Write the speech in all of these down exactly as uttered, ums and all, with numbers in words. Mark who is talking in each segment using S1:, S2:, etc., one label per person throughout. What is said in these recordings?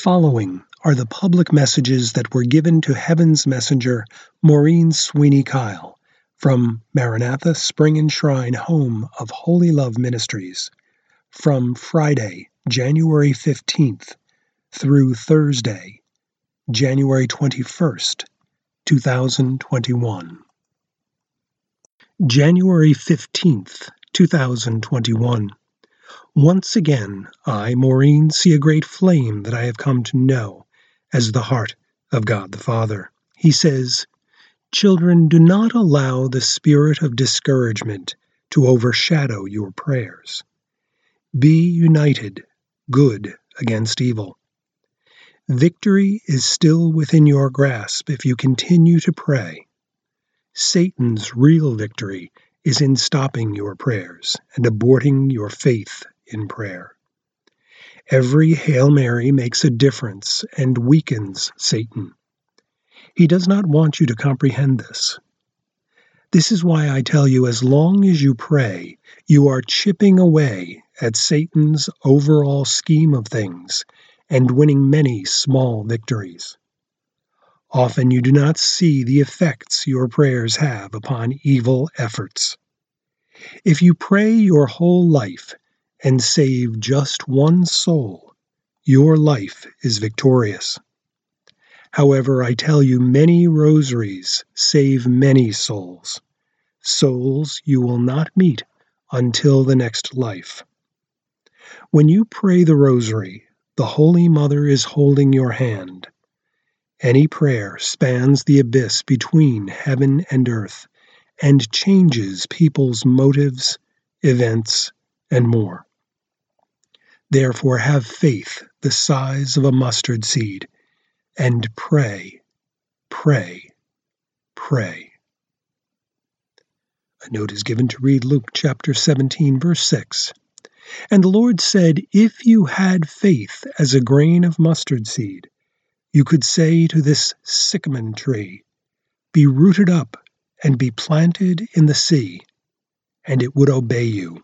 S1: following are the public messages that were given to Heaven's Messenger, Maureen Sweeney Kyle, from Maranatha Spring and Shrine Home of Holy Love Ministries, from Friday, January fifteenth, through Thursday, January twenty-first, two thousand twenty-one. January fifteenth, two thousand twenty-one. Once again, I, Maureen, see a great flame that I have come to know as the heart of God the Father. He says, "Children, do not allow the spirit of discouragement to overshadow your prayers. Be united, good against evil. Victory is still within your grasp if you continue to pray. Satan's real victory is in stopping your prayers and aborting your faith in prayer. Every Hail Mary makes a difference and weakens Satan. He does not want you to comprehend this. This is why I tell you, as long as you pray, you are chipping away at Satan's overall scheme of things and winning many small victories. Often you do not see the effects your prayers have upon evil efforts. If you pray your whole life and save just one soul, your life is victorious. However, I tell you, many rosaries save many souls, souls you will not meet until the next life. When you pray the rosary, the Holy Mother is holding your hand. Any prayer spans the abyss between heaven and earth and changes people's motives, events, and more. Therefore, have faith the size of a mustard seed, and pray, pray, pray." A note is given to read Luke chapter seventeen, verse six. "And the Lord said, if you had faith as a grain of mustard seed, you could say to this sycamore tree, be rooted up and be planted in the sea, and it would obey you."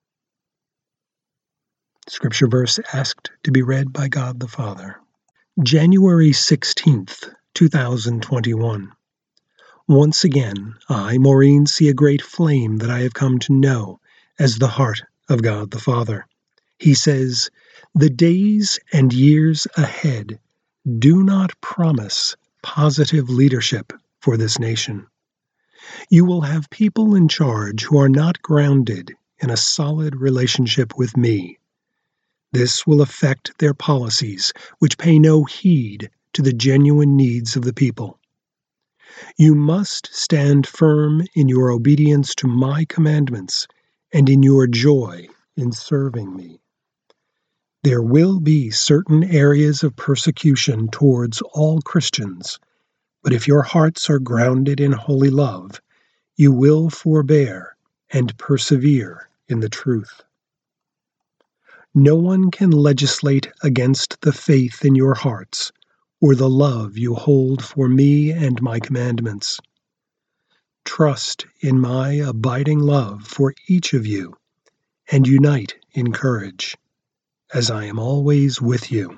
S1: Scripture verse asked to be read by God the Father. January sixteenth, two thousand twenty-one. Once again, I, Maureen, see a great flame that I have come to know as the heart of God the Father. He says, "The days and years ahead do not promise positive leadership for this nation. You will have people in charge who are not grounded in a solid relationship with me. This will affect their policies, which pay no heed to the genuine needs of the people. You must stand firm in your obedience to my commandments and in your joy in serving me. There will be certain areas of persecution towards all Christians, but if your hearts are grounded in holy love, you will forbear and persevere in the truth. No one can legislate against the faith in your hearts or the love you hold for me and my commandments. Trust in my abiding love for each of you and unite in courage, as I am always with you."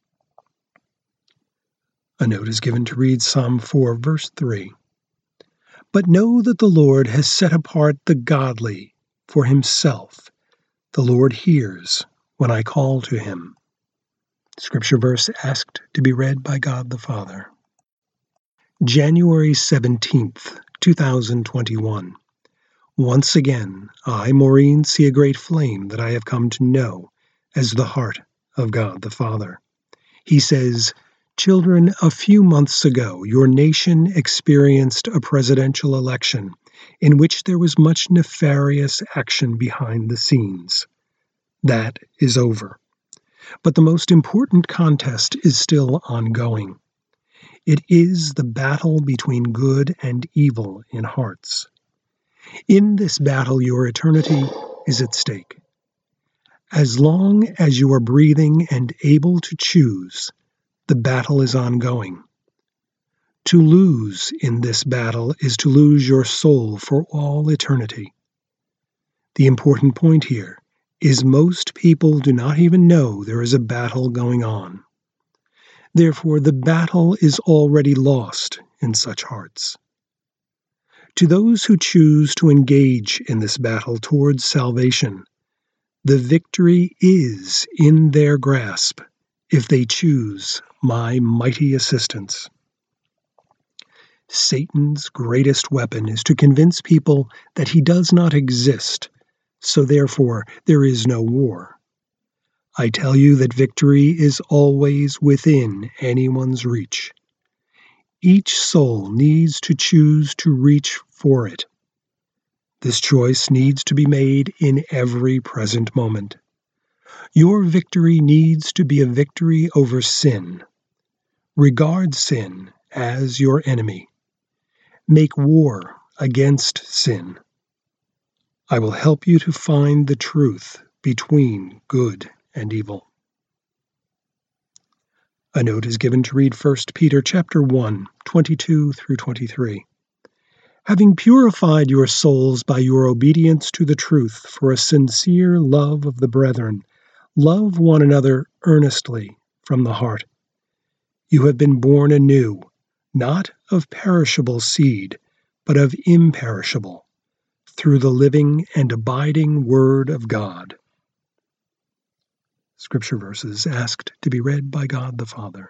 S1: A note is given to read Psalm four, verse three. "But know that the Lord has set apart the godly for himself. The Lord hears when I call to him." Scripture verse asked to be read by God the Father. January seventeenth, two thousand twenty-one. Once again, I, Maureen, see a great flame that I have come to know as the heart of God the Father. He says, "Children, a few months ago, your nation experienced a presidential election in which there was much nefarious action behind the scenes. That is over. But the most important contest is still ongoing. It is the battle between good and evil in hearts. In this battle, your eternity is at stake. As long as you are breathing and able to choose, the battle is ongoing. To lose in this battle is to lose your soul for all eternity. The important point here is most people do not even know there is a battle going on. Therefore, the battle is already lost in such hearts. To those who choose to engage in this battle towards salvation, the victory is in their grasp if they choose my mighty assistance. Satan's greatest weapon is to convince people that he does not exist, so therefore there is no war. I tell you that victory is always within anyone's reach. Each soul needs to choose to reach for it. This choice needs to be made in every present moment. Your victory needs to be a victory over sin. Regard sin as your enemy. Make war against sin. I will help you to find the truth between good and evil. A note is given to read First Peter chapter one, twenty-two through twenty-three. Having purified your souls by your obedience to the truth for a sincere love of the brethren, love one another earnestly from the heart. You have been born anew, not of perishable seed, but of imperishable, through the living and abiding Word of God. Scripture verses asked to be read by God the Father.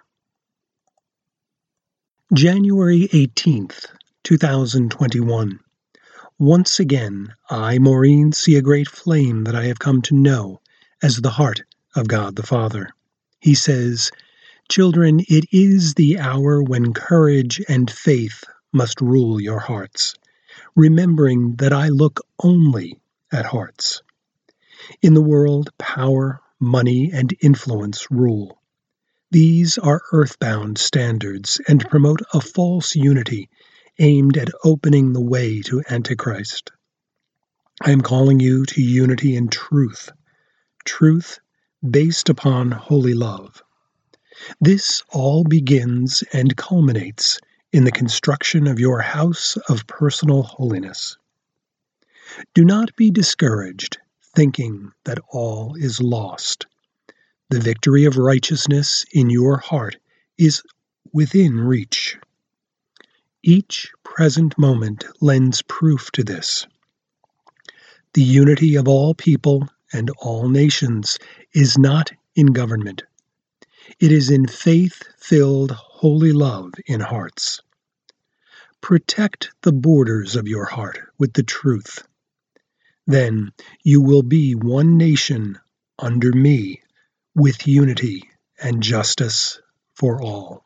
S1: January eighteenth, two thousand twenty-one. Once again, I, Maureen, see a great flame that I have come to know as the heart of God the Father. He says, "Children, it is the hour when courage and faith must rule your hearts, remembering that I look only at hearts. In the world, power, money, and influence rule. These are earthbound standards and promote a false unity aimed at opening the way to Antichrist. I am calling you to unity in truth, truth based upon holy love. This all begins and culminates in the construction of your house of personal holiness. Do not be discouraged, thinking that all is lost. The victory of righteousness in your heart is within reach. Each present moment lends proof to this. The unity of all people and all nations is not in government. It is in faith-filled holy love in hearts. Protect the borders of your heart with the truth. Then you will be one nation under me, with unity and justice for all."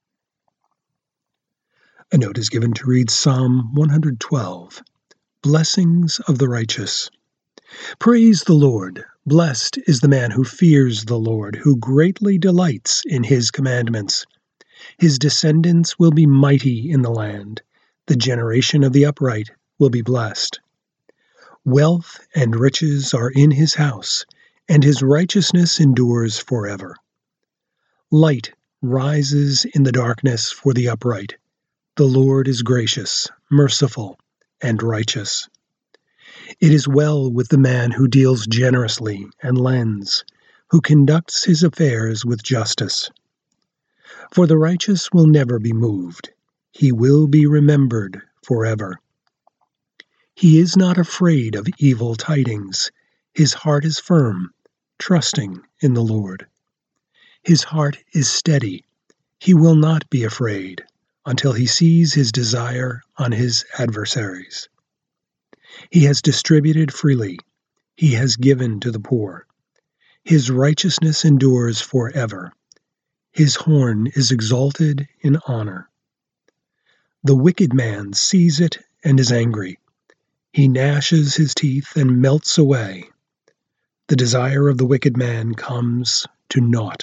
S1: A note is given to read Psalm one hundred twelve, Blessings of the Righteous. Praise the Lord. Blessed is the man who fears the Lord, who greatly delights in his commandments. His descendants will be mighty in the land. The generation of the upright will be blessed. Wealth and riches are in his house, and his righteousness endures forever. Light rises in the darkness for the upright. The Lord is gracious, merciful, and righteous. It is well with the man who deals generously and lends, who conducts his affairs with justice. For the righteous will never be moved. He will be remembered forever. He is not afraid of evil tidings. His heart is firm, trusting in the Lord. His heart is steady. He will not be afraid until he sees his desire on his adversaries. He has distributed freely. He has given to the poor. His righteousness endures forever. His horn is exalted in honor. The wicked man sees it and is angry. He gnashes his teeth and melts away. The desire of the wicked man comes to naught.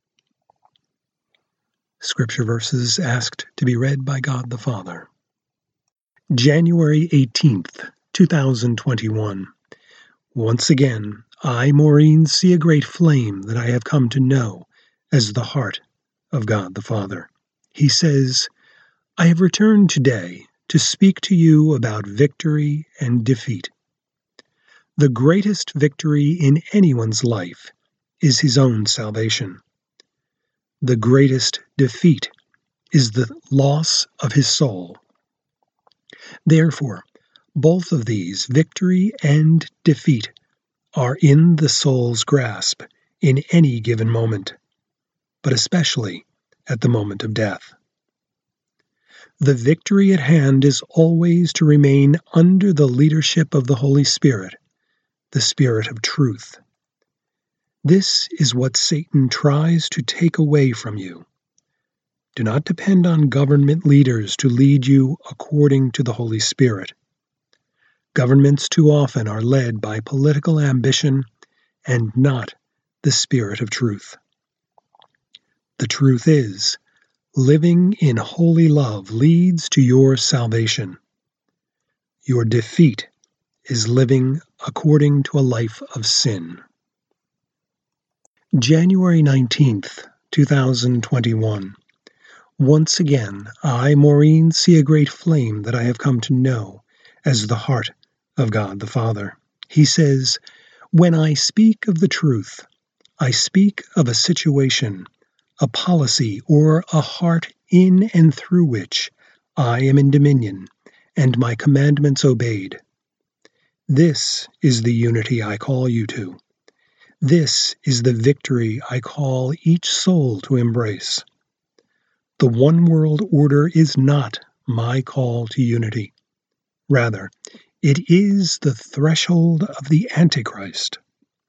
S1: Scripture verses asked to be read by God the Father. January eighteenth, two thousand twenty-one. Once again, I, Maureen, see a great flame that I have come to know as the heart of God the Father. He says, I have returned today to speak to you about victory and defeat. The greatest victory in anyone's life is his own salvation. the greatest defeat is the loss of his soul. Therefore, both of these, victory and defeat, are in the soul's grasp in any given moment, but especially at the moment of death. The victory at hand is always to remain under the leadership of the Holy Spirit, the Spirit of truth. This is what Satan tries to take away from you. Do not depend on government leaders to lead you according to the Holy Spirit. Governments too often are led by political ambition and not the Spirit of truth. The truth is, living in holy love leads to your salvation. Your defeat is living according to a life of sin. January nineteenth, two thousand twenty-one. Once again, I, Maureen, see a great flame that I have come to know as the heart of God the Father. He says, "When I speak of the truth, I speak of a situation, a policy, or a heart in and through which I am in dominion, and my commandments obeyed. This is the unity I call you to. This is the victory I call each soul to embrace. The one world order is not my call to unity. Rather, it is the threshold of the Antichrist.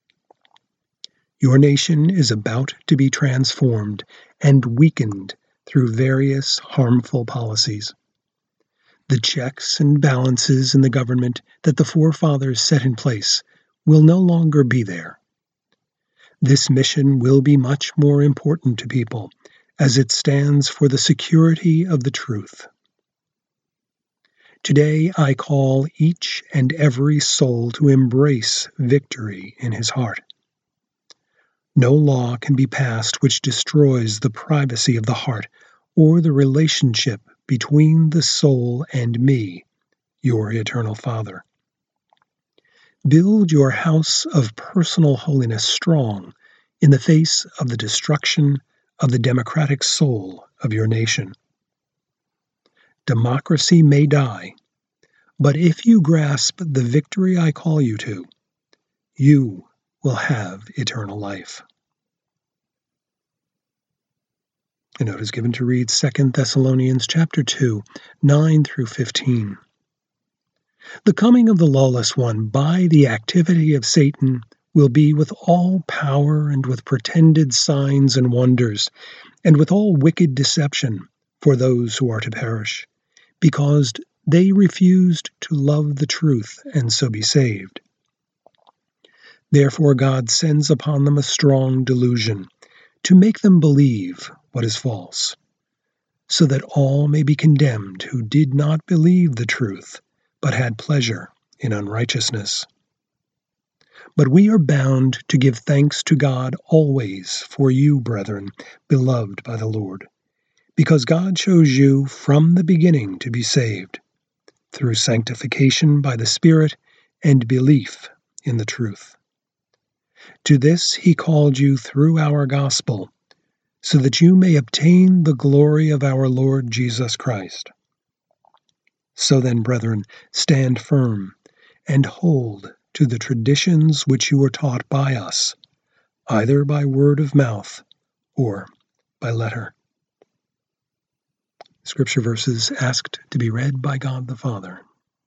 S1: Your nation is about to be transformed and weakened through various harmful policies. The checks and balances in the government that the forefathers set in place will no longer be there. This mission will be much more important to people as it stands for the security of the truth. Today I call each and every soul to embrace victory in his heart. No law can be passed which destroys the privacy of the heart or the relationship between the soul and me, your eternal Father. Build your house of personal holiness strong in the face of the destruction of the democratic soul of your nation. Democracy may die, but if you grasp the victory I call you to, you will have eternal life." A note is given to read Second Thessalonians chapter two, nine through fifteen. The coming of the lawless one by the activity of Satan will be with all power and with pretended signs and wonders, and with all wicked deception for those who are to perish, because they refused to love the truth and so be saved. Therefore God sends upon them a strong delusion, to make them believe what is false, so that all may be condemned who did not believe the truth, but had pleasure in unrighteousness. But we are bound to give thanks to God always for you, brethren, beloved by the Lord, because God chose you from the beginning to be saved, through sanctification by the Spirit and belief in the truth. To this he called you through our gospel, so that you may obtain the glory of our Lord Jesus Christ. So then, brethren, stand firm and hold to the traditions which you were taught by us, either by word of mouth or by letter. Scripture verses asked to be read by God the Father.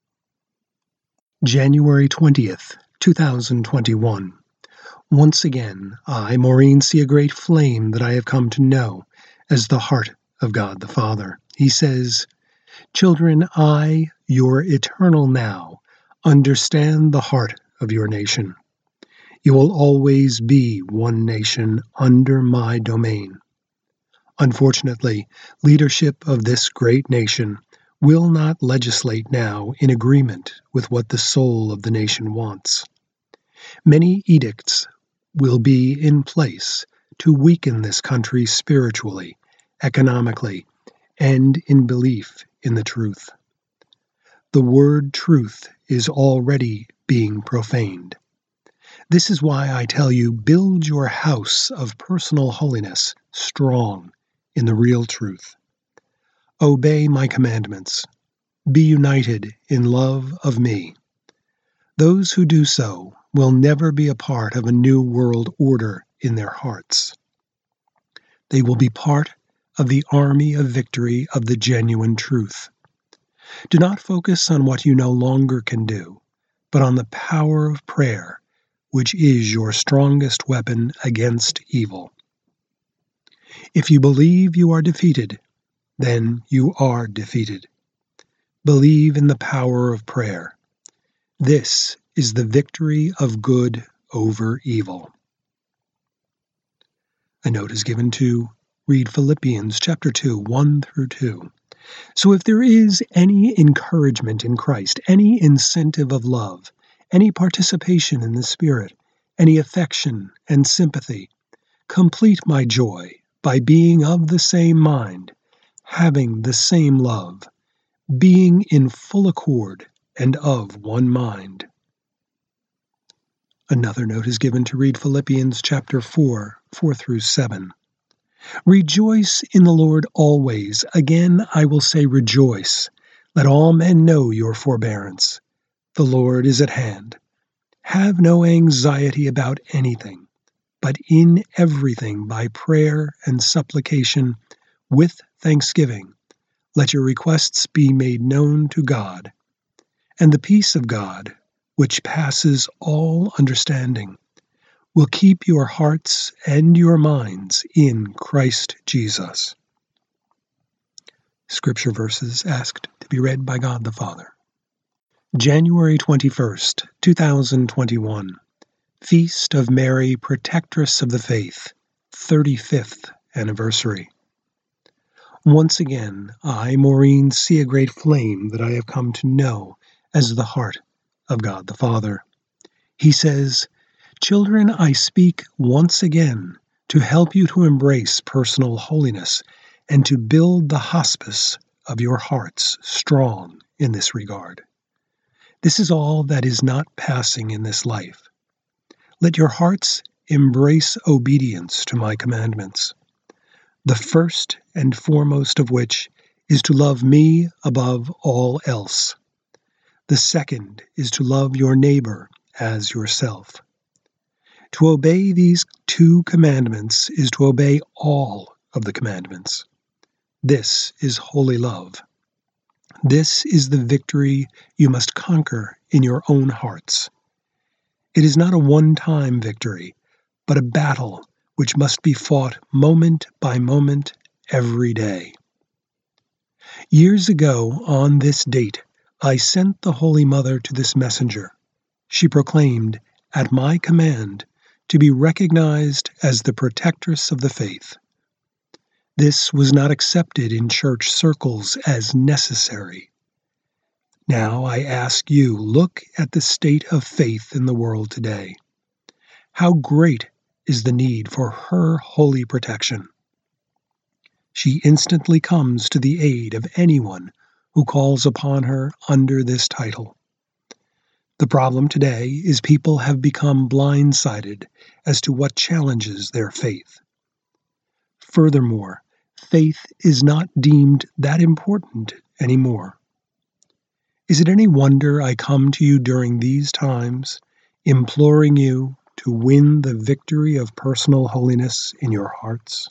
S1: January twentieth, two thousand twenty-one. Once again, I, Maureen, see a great flame that I have come to know as the heart of God the Father. He says, "Children, I, your eternal now, understand the heart of your nation. You will always be one nation under my domain. Unfortunately, leadership of this great nation will not legislate now in agreement with what the soul of the nation wants. Many edicts will be in place to weaken this country spiritually, economically, and in belief in the truth. The word truth is already being profaned. This is why I tell you, build your house of personal holiness strong in the real truth. Obey my commandments. Be united in love of me. Those who do so will never be a part of a new world order in their hearts. They will be part of the army of victory of the genuine truth. Do not focus on what you no longer can do, but on the power of prayer, which is your strongest weapon against evil. If you believe you are defeated, then you are defeated. Believe in the power of prayer. This is the victory of good over evil. A note is given to read Philippians chapter two, one through two. So if there is any encouragement in Christ, any incentive of love, any participation in the Spirit, any affection and sympathy, complete my joy by being of the same mind, having the same love, being in full accord and of one mind. Another note is given to read Philippians chapter four, four through seven. Rejoice in the Lord always. Again I will say rejoice. Let all men know your forbearance. The Lord is at hand. Have no anxiety about anything, but in everything by prayer and supplication with thanksgiving, let your requests be made known to God. And the peace of God, which passes all understanding, will keep your hearts and your minds in Christ Jesus. Scripture verses asked to be read by God the Father. January twenty-first, two thousand twenty-one. Feast of Mary, Protectress of the Faith, thirty-fifth anniversary. Once again, I, Maureen, see a great flame that I have come to know as the heart of God the Father. He says, "Children, I speak once again to help you to embrace personal holiness and to build the hospice of your hearts strong in this regard. This is all that is not passing in this life. Let your hearts embrace obedience to my commandments, the first and foremost of which is to love me above all else. The second is to love your neighbor as yourself. To obey these two commandments is to obey all of the commandments. This is holy love. This is the victory you must conquer in your own hearts. It is not a one-time victory, but a battle which must be fought moment by moment every day. Years ago, on this date, I sent the Holy Mother to this messenger. She proclaimed, at my command, to be recognized as the protectress of the faith. This was not accepted in church circles as necessary. Now I ask you, look at the state of faith in the world today. How great is the need for her holy protection. She instantly comes to the aid of anyone who calls upon her under this title. The problem today is people have become blindsided as to what challenges their faith. Furthermore, faith is not deemed that important anymore. Is it any wonder I come to you during these times, imploring you to win the victory of personal holiness in your hearts?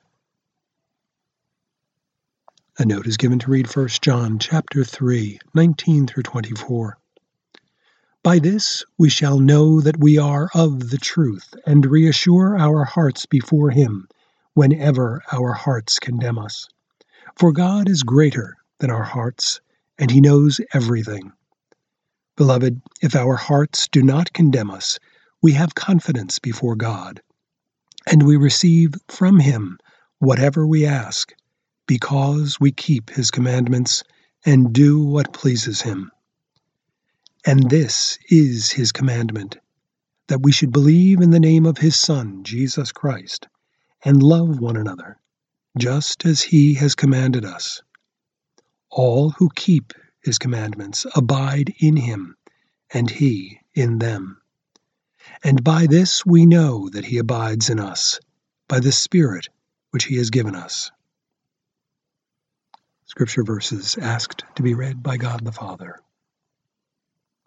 S1: A note is given to read First John chapter three, nineteen through twenty-four. By this we shall know that we are of the truth, and reassure our hearts before him whenever our hearts condemn us. For God is greater than our hearts, and he knows everything. Beloved, if our hearts do not condemn us, we have confidence before God, and we receive from him whatever we ask, because we keep his commandments and do what pleases him. And this is his commandment, that we should believe in the name of his Son, Jesus Christ, and love one another, just as he has commanded us. All who keep his commandments abide in him, and he in them. And by this we know that he abides in us, by the Spirit which he has given us. Scripture verses asked to be read by God the Father.